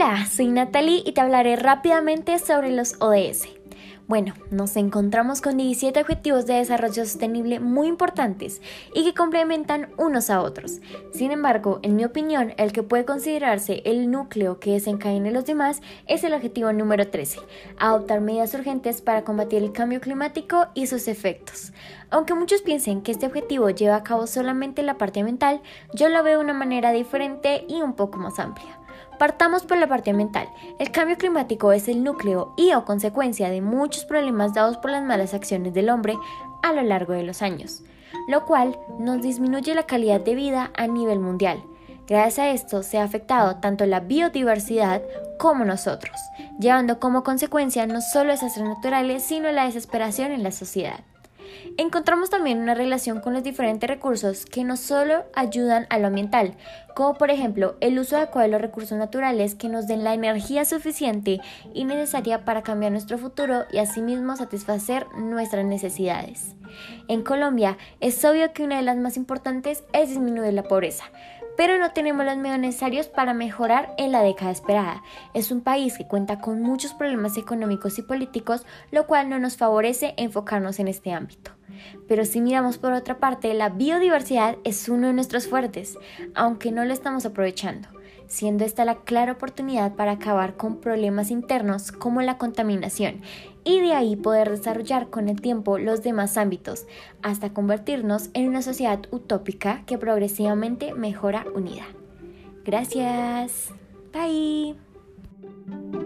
Hola, soy Natalie y te hablaré rápidamente sobre los ODS. Bueno, nos encontramos con 17 objetivos de desarrollo sostenible muy importantes y que complementan unos a otros. Sin embargo, en mi opinión, el que puede considerarse el núcleo que desencadene los demás es el objetivo número 13, adoptar medidas urgentes para combatir el cambio climático y sus efectos. Aunque muchos piensen que este objetivo lleva a cabo solamente la parte ambiental, yo lo veo de una manera diferente y un poco más amplia. Partamos por la parte ambiental. El cambio climático es el núcleo y o consecuencia de muchos problemas dados por las malas acciones del hombre a lo largo de los años, lo cual nos disminuye la calidad de vida a nivel mundial. Gracias a esto se ha afectado tanto la biodiversidad como nosotros, llevando como consecuencia no solo desastres naturales, sino la desesperación en la sociedad. Encontramos también una relación con los diferentes recursos que no solo ayudan a lo ambiental, como por ejemplo el uso adecuado de los recursos naturales que nos den la energía suficiente y necesaria para cambiar nuestro futuro y asimismo satisfacer nuestras necesidades. En Colombia es obvio que una de las más importantes es disminuir la pobreza, pero no tenemos los medios necesarios para mejorar en la década esperada. Es un país que cuenta con muchos problemas económicos y políticos, lo cual no nos favorece enfocarnos en este ámbito. Pero si miramos por otra parte, la biodiversidad es uno de nuestros fuertes, aunque no lo estamos aprovechando, siendo esta la clara oportunidad para acabar con problemas internos como la contaminación y de ahí poder desarrollar con el tiempo los demás ámbitos, hasta convertirnos en una sociedad utópica que progresivamente mejora unida. Gracias. Bye.